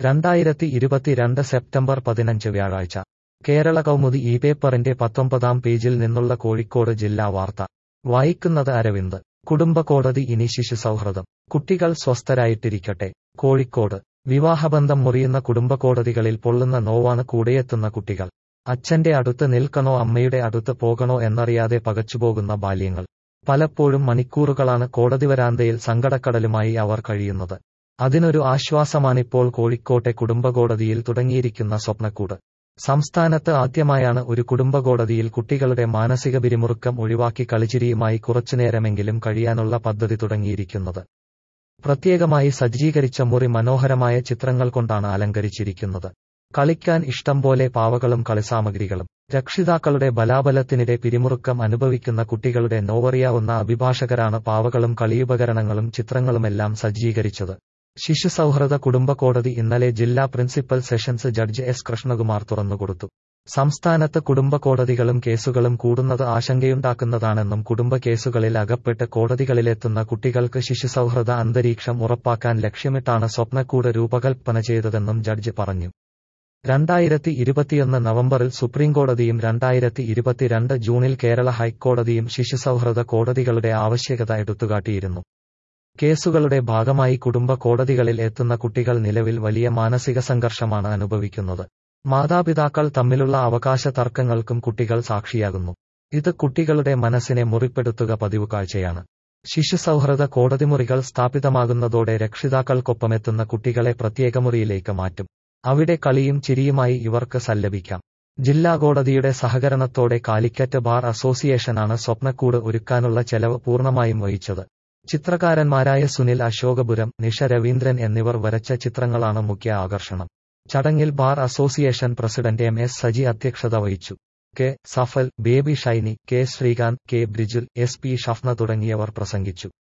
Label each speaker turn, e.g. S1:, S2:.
S1: 2022 September 15 വ്യാഴാഴ്ച കേരള കൗമുദി ഈ പേപ്പറിന്റെ 19-ാം പേജിൽ നിന്നുള്ള കോഴിക്കോട് ജില്ലാ വാർത്ത വായിക്കുന്നത് അരവിന്ദ്. കുടുംബകോടതി ഇനി ശിശുസൗഹൃദം. കുട്ടികൾ സ്വസ്ഥരായിട്ടിരിക്കട്ടെ. കോഴിക്കോട് വിവാഹബന്ധം മുറിയുന്ന കുടുംബകോടതികളിൽ പൊള്ളുന്ന നോവാണ് കൂടെയെത്തുന്ന കുട്ടികൾ. അച്ഛന്റെ അടുത്ത് നിൽക്കണോ അമ്മയുടെ അടുത്ത് പോകണോ എന്നറിയാതെ പകച്ചുപോകുന്ന ബാല്യങ്ങൾ. പലപ്പോഴും മണിക്കൂറുകളാണ് കോടതി വരാന്തയിൽ സങ്കടക്കടലുമായി അവർ കഴിയുന്നത്. അതിനൊരു ആശ്വാസമാണിപ്പോൾ കോഴിക്കോട്ടെ കുടുംബകോടതിയിൽ തുടങ്ങിയിരിക്കുന്ന സ്വപ്നക്കൂട്. സംസ്ഥാനത്ത് ആദ്യമായാണ് ഒരു കുടുംബകോടതിയിൽ കുട്ടികളുടെ മാനസിക പിരിമുറുക്കം ഒഴിവാക്കി കളിച്ചിരിയുമായി കുറച്ചുനേരമെങ്കിലും കഴിയാനുള്ള പദ്ധതി തുടങ്ങിയിരിക്കുന്നത്. പ്രത്യേകമായി സജ്ജീകരിച്ച മുറി മനോഹരമായ ചിത്രങ്ങൾ കൊണ്ടാണ് അലങ്കരിച്ചിരിക്കുന്നത്. കളിക്കാൻ ഇഷ്ടം പോലെ പാവകളും കളിസാമഗ്രികളും. രക്ഷിതാക്കളുടെ ബലാബലത്തിനിടെ പിരിമുറുക്കം അനുഭവിക്കുന്ന കുട്ടികളുടെ നോവറിയാവുന്ന അഭിഭാഷകരാണ് പാവകളും കളിയുപകരണങ്ങളും ചിത്രങ്ങളുമെല്ലാം സജ്ജീകരിച്ചത്. ശിശുസൗഹൃദ കുടുംബകോടതി ഇന്നലെ ജില്ലാ principal sessions judge S Krishnakumar തുറന്നുകൊടുത്തു. സംസ്ഥാനത്ത് കുടുംബകോടതികളും കേസുകളും കൂടുന്നത് ആശങ്കയുണ്ടാക്കുന്നതാണെന്നും കുടുംബ കേസുകളിൽ അകപ്പെട്ട് കോടതികളിലെത്തുന്ന കുട്ടികൾക്ക് ശിശുസൗഹൃദ അന്തരീക്ഷം ഉറപ്പാക്കാൻ ലക്ഷ്യമിട്ടാണ് സ്വപ്നക്കൂട് രൂപകൽപ്പന ചെയ്തതെന്നും ജഡ്ജ് പറഞ്ഞു. 2021 നവംബറിൽ സുപ്രീംകോടതിയും 2022 ജൂണിൽ കേരള ഹൈക്കോടതിയും ശിശുസൗഹൃദ കോടതികളുടെ ആവശ്യകത എടുത്തുകാട്ടിയിരുന്നു. കേസുകളുടെ ഭാഗമായി കുടുംബ കോടതികളിൽ എത്തുന്ന കുട്ടികൾ നിലവിൽ വലിയ മാനസിക സംഘർഷമാണ് അനുഭവിക്കുന്നത്. മാതാപിതാക്കൾ തമ്മിലുള്ള അവകാശ തർക്കങ്ങൾക്കും കുട്ടികൾ സാക്ഷിയാകുന്നു. ഇത് കുട്ടികളുടെ മനസ്സിനെ മുറിപ്പെടുത്തുക പതിവ് കാഴ്ചയാണ്. ശിശുസൗഹൃദ കോടതിമുറികൾ സ്ഥാപിതമാകുന്നതോടെ രക്ഷിതാക്കൾക്കൊപ്പമെത്തുന്ന കുട്ടികളെ പ്രത്യേക മുറിയിലേക്ക് മാറ്റും. അവിടെ കളിയും ചിരിയുമായി ഇവർക്ക് സല്ലപിക്കാം. ജില്ലാ കോടതിയുടെ സഹകരണത്തോടെ കാലിക്കറ്റ് ബാർ അസോസിയേഷനാണ് സ്വപ്നക്കൂട് ഒരുക്കാനുള്ള ചെലവ് പൂർണ്ണമായും വഹിച്ചത്. ചിത്രകാരന്മാരായ സുനിൽ അശോകപുരം, നിഷ രവീന്ദ്രൻ എന്നിവർ വരച്ച ചിത്രങ്ങളാണ് മുഖ്യ ആകർഷണം. ചടങ്ങിൽ bar association president M S Saji അധ്യക്ഷത വഹിച്ചു. K Safal, Baby Shiny, K Sreekanth, K Brijul, S P Shafna തുടങ്ങിയവർ പ്രസംഗിച്ചു.